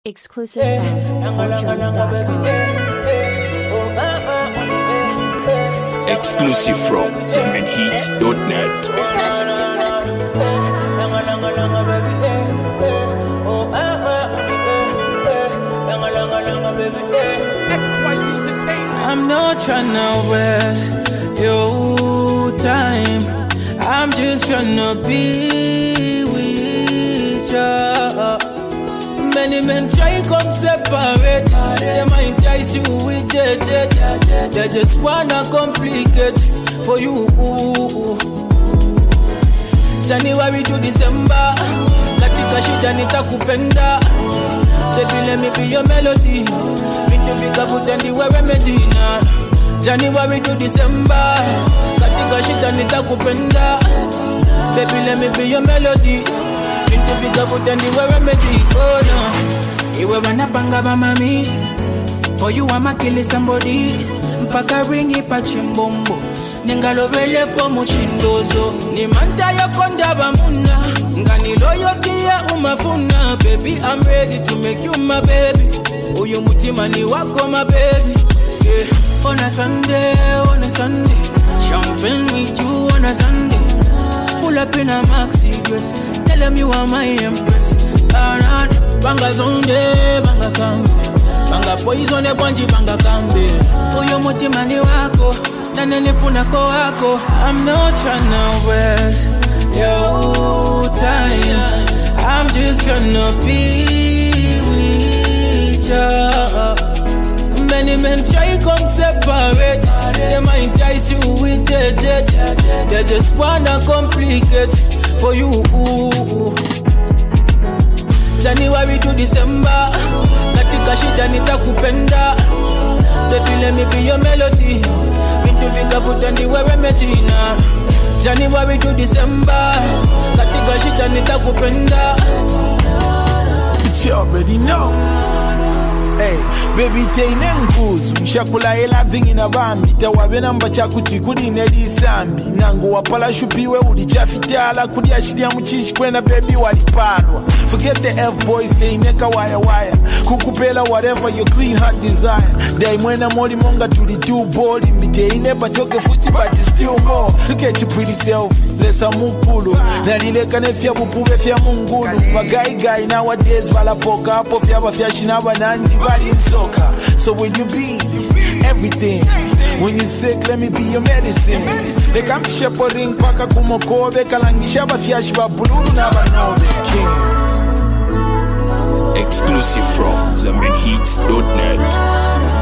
Exclusive from Fortunes.com. Exclusive from ZambianHeats.net. I'm not tryna waste your time. I'm just tryna be with you. Many men try come separate. They might entice you with it. They just wanna complicate for you. January to December, katika shida nitakupenda. Baby, let me be your melody. Bintu vikavutendi wewe Medina. January to December, katika shida nitakupenda. Baby, let me be your melody. Bintu vikavutendi wewe Medina. Iwe wanapanga ba mami. For you I'ma kill somebody. Mpaka ringi pa chimbombo. Ningalovele po muchindozo. Ni manta ya konda bamuna. Ngani loyalty ya umafuna. Baby, I'm ready to make you my baby. Uyu mutima ni wako my baby. Yeah. On a Sunday, champagne with you on a Sunday. Pull up in a maxi dress. Tell them you are my empress. Banga zonde, banga kambe. Banga poison e bonji banga kambe. Uyu mutima ni wako. Nanene punako wako. I'm not tryna waste your time. I'm just tryna be with you. Many men try come separate. They might entice you with it. They just wanna complicate for you. January to December, katika shida nitakupenda. Baby, let me be your melody. Bintu vikavutendi wewe Medina. January to December, katika shida nitakupenda. You already know. Hey, baby, teine nguzu mshakula hela vingi na bambi tawabe namba chakuti kudi nedi sambi nangu wapala shupiwe ulichafitala kudi ashiria mchishi kwena baby walipanwa. Forget the F-boys, teine kawaya waya kukupela whatever your clean heart desire. Day mwena moli monga tuli too bold. Teine batoke futi but it's still more. Look at your pretty self, lesa mukulu nalileka nefya bupube fya mungulu. Bagai nowadays walapoka hapo fya bafya shinaba nanji in soccer. So when you be everything, when you sick, let me be your medicine. They come shepherding paka kumokobe kalangisha bafyashi babululu na banobe king. Exclusive from ZambianHeats.net.